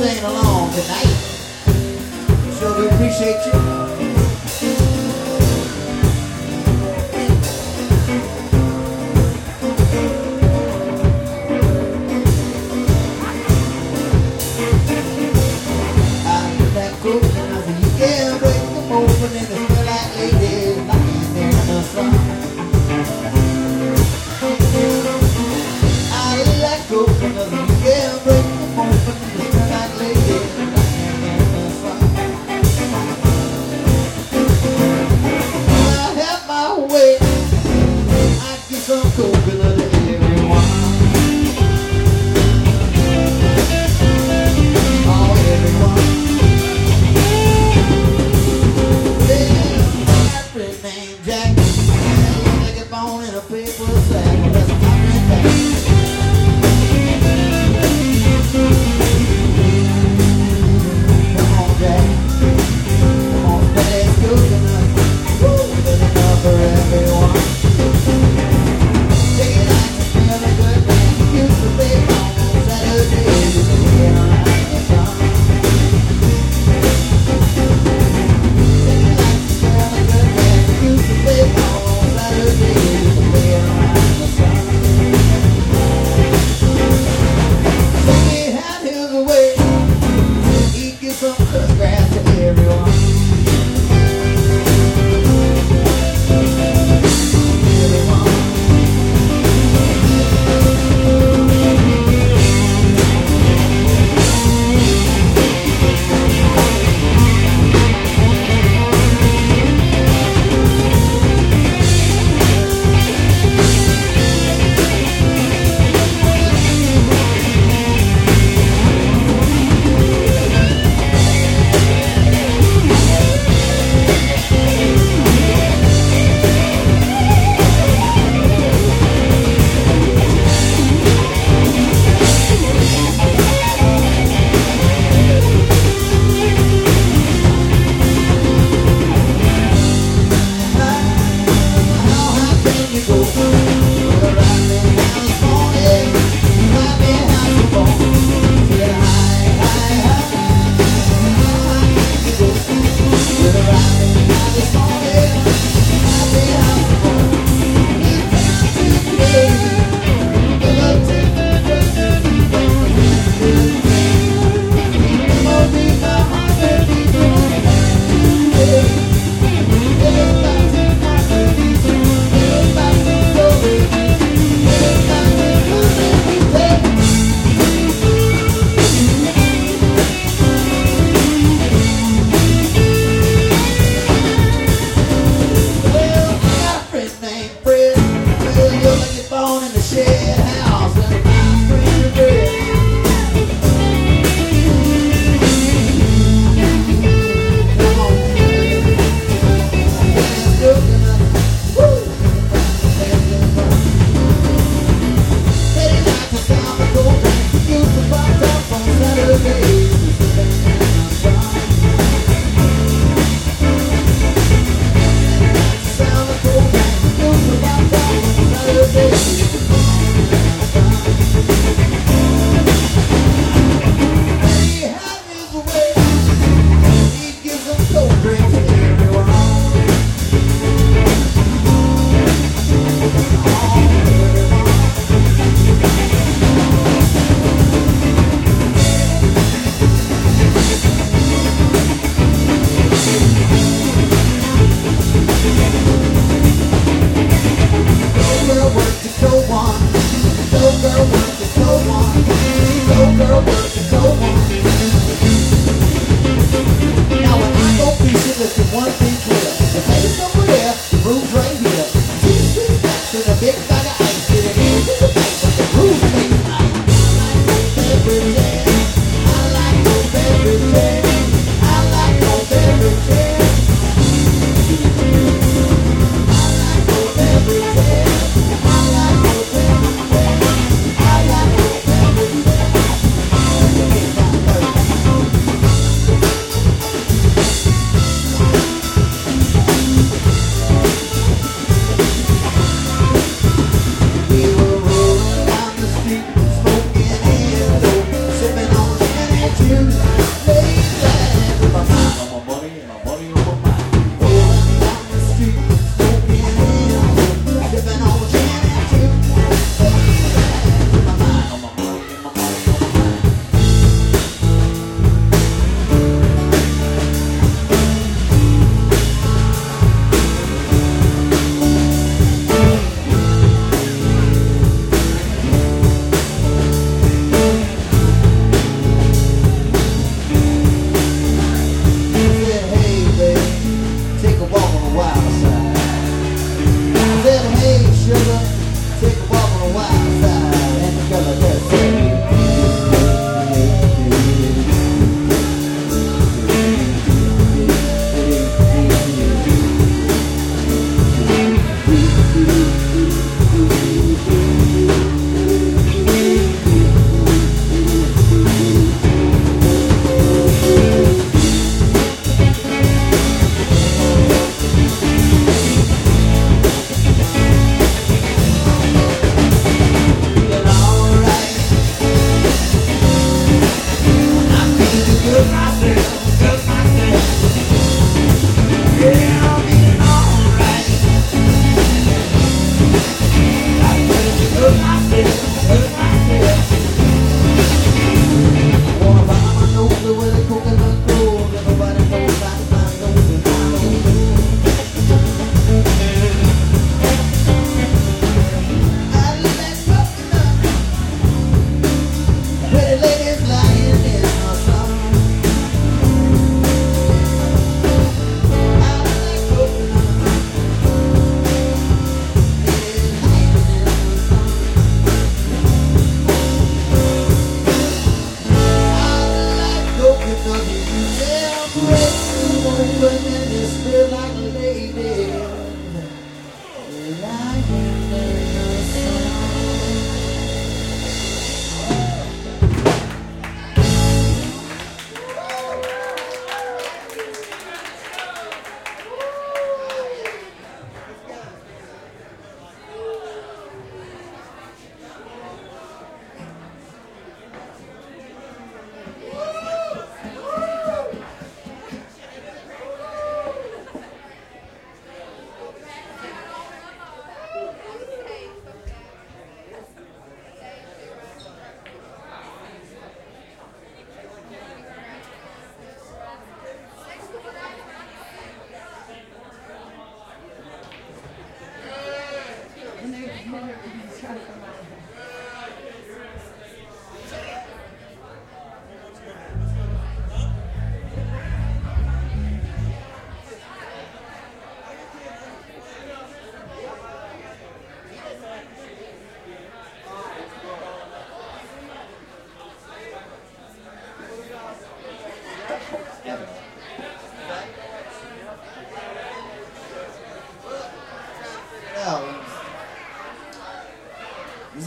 singing along tonight. Sure do appreciate you. Open in the smell like ladies lying there in the sun. I like coconut, you can't break them open in the smell like ladies lying there in the sun.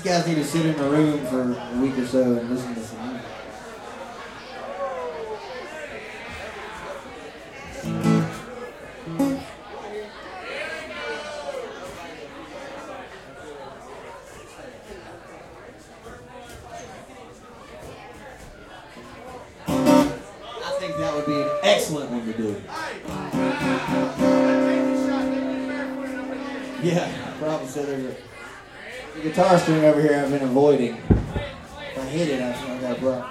guys need to sit in a room for a week or so and listen to some music. I think that would be an excellent one to do. Yeah, probably so. There's a guitar string over here I've been avoiding. If I hit it, I think I got a problem.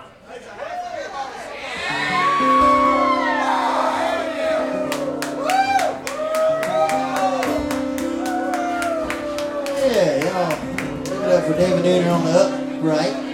Yeah, y'all. Give it up for David Nooner on the upright.